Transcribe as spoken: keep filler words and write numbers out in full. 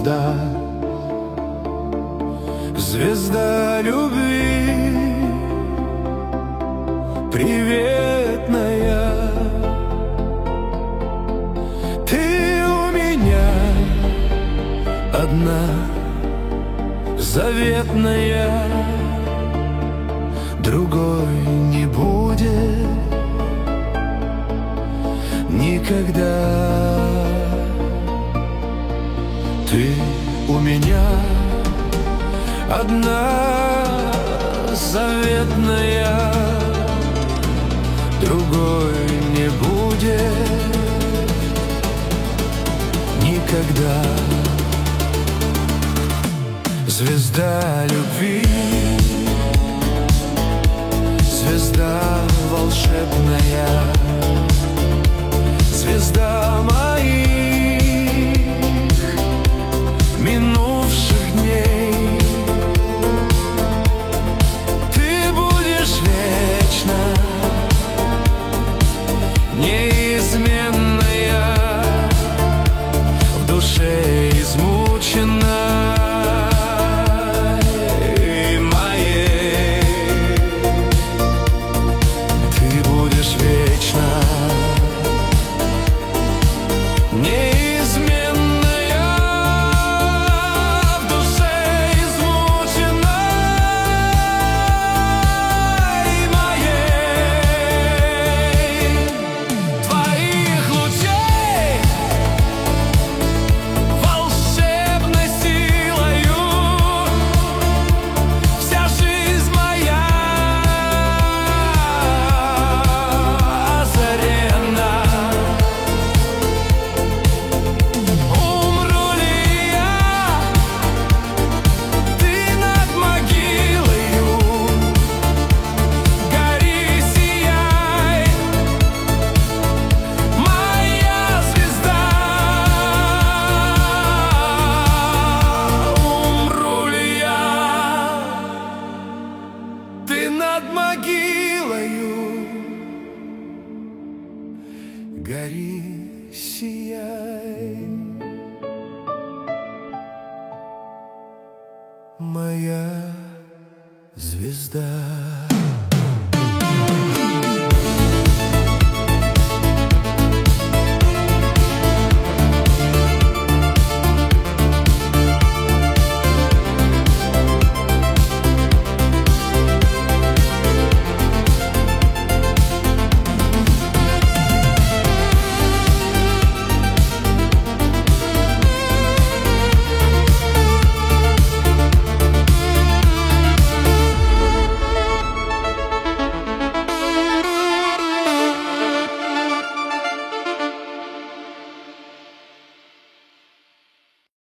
звезда, звезда любви, приветная. Ты у меня одна, заветная, другой не будет никогда. Ты у меня одна, заветная, другой не будет никогда. Звезда любви, звезда волшебная, звезда моих минувших дней. Ты будешь вечно неизменная, в душе измученной моей. Ты будешь вечно неизменная, в душе измученной моей. Твоих лучей волшебной силою вся жизнь моя озарена. Умру ли я, ты над могилою гори, сияй, моя звезда. Умру ли я, ты над могилою гори, сияй, моя звезда.